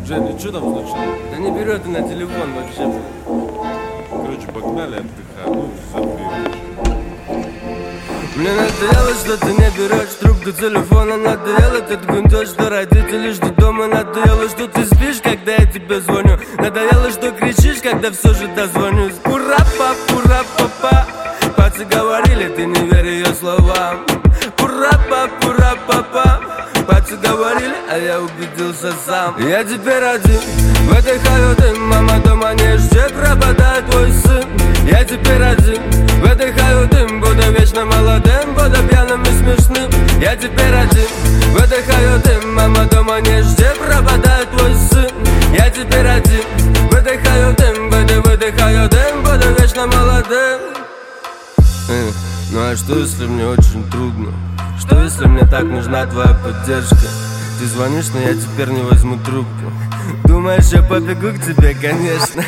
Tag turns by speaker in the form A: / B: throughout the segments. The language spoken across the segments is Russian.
A: Женя, что там случилось?
B: Да не берет и на телефон вообще.
A: Короче, погнали отдыхать. Ну, забей.
B: Мне надоело, что ты не берешь трубку телефона. Надоело этот гундеж, что родители ждут дома. Надоело, что ты спишь, когда я тебе звоню. Надоело, что кричишь, когда все же дозвонюсь. Ура-па-пура-па-па. Пацы говорили, ты не верь ее словам. Ура-па-пура-па-па. Пацы говорили, а я убедился сам. Я теперь один в этой хаюте. Мама дома не ждет, пропадает твой сын. Я теперь один в этой хаюте. Буду вечно молодым, буду пьяным и смешным. Я теперь один в этой хаюте. Мама дома не ждет, пропадает твой сын. Я теперь один в этой хаюте. В этой хаюте. Буду вечно молодым. Ну а что если мне очень трудно? Что если мне так нужна твоя поддержка? Ты звонишь, но я теперь не возьму трубку. Думаешь, я побегу к тебе, конечно.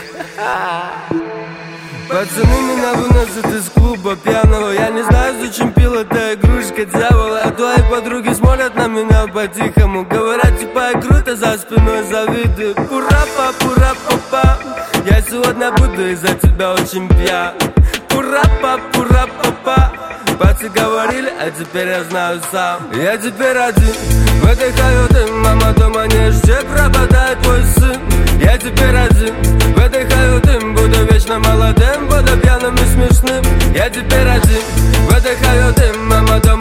B: Пацаны меня выносят из клуба пьяного. Я не знаю, зачем пил эта игрушка дьявола. А твои подруги смотрят на меня по-тихому. Говорят, типа я круто, за спиной завидуют. Ура-па-пура-па-па. Я сегодня буду из-за тебя очень пьян. Ура-па-пура-па-па. Пацы говорили, а теперь я знаю сам. Я теперь один в этой хаюте. Мама дома не ждет, пропадает твой сын. Я теперь один в этой хаюте. Буду вечно молодым, буду пьяным и смешным. Я теперь один в этой хаюте. Мама дома